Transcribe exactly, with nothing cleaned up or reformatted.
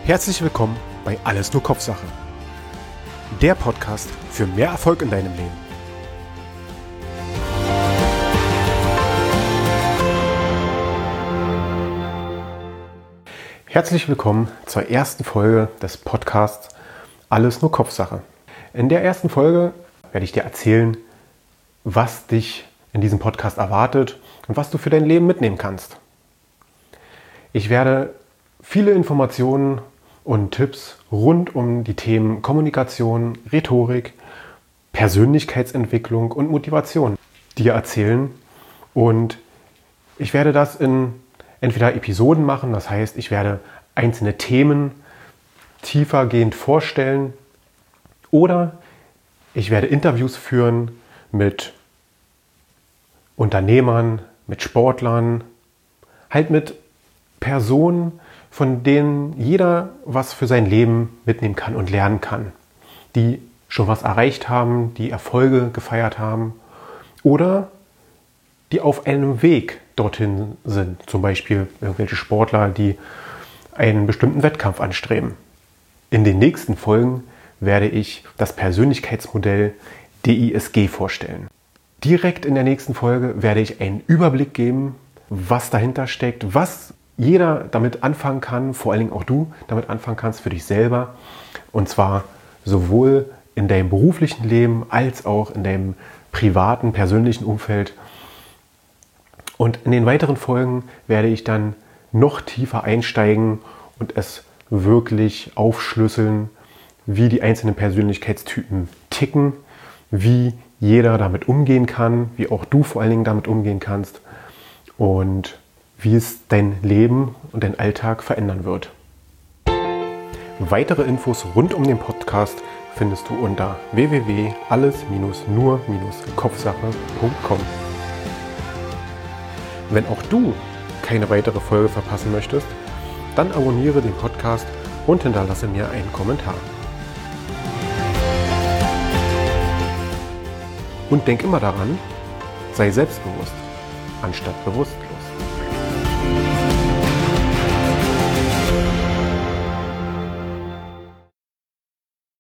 Herzlich willkommen bei Alles nur Kopfsache. Der Podcast für mehr Erfolg in deinem Leben. Herzlich willkommen zur ersten Folge des Podcasts Alles nur Kopfsache. In der ersten Folge werde ich dir erzählen, was dich in diesem Podcast erwartet und was du für dein Leben mitnehmen kannst. Ich werde viele Informationen und Tipps rund um die Themen Kommunikation, Rhetorik, Persönlichkeitsentwicklung und Motivation dir erzählen. Und ich werde das in entweder Episoden machen, das heißt, ich werde einzelne Themen tiefergehend vorstellen, oder ich werde Interviews führen mit Unternehmern, mit Sportlern, halt mit Personen, von denen jeder was für sein Leben mitnehmen kann und lernen kann, die schon was erreicht haben, die Erfolge gefeiert haben oder die auf einem Weg dorthin sind, zum Beispiel irgendwelche Sportler, die einen bestimmten Wettkampf anstreben. In den nächsten Folgen werde ich das Persönlichkeitsmodell D I S G vorstellen. Direkt in der nächsten Folge werde ich einen Überblick geben, was dahinter steckt, was jeder damit anfangen kann, vor allen Dingen auch du damit anfangen kannst für dich selber. Und zwar sowohl in deinem beruflichen Leben als auch in deinem privaten, persönlichen Umfeld. Und in den weiteren Folgen werde ich dann noch tiefer einsteigen und es wirklich aufschlüsseln, wie die einzelnen Persönlichkeitstypen ticken, wie jeder damit umgehen kann, wie auch du vor allen Dingen damit umgehen kannst und wie es dein Leben und dein Alltag verändern wird. Weitere Infos rund um den Podcast findest du unter w w w punkt alles nur kopfsache punkt com. Wenn auch du keine weitere Folge verpassen möchtest, dann abonniere den Podcast und hinterlasse mir einen Kommentar. Und denk immer daran, sei selbstbewusst, anstatt bewusst.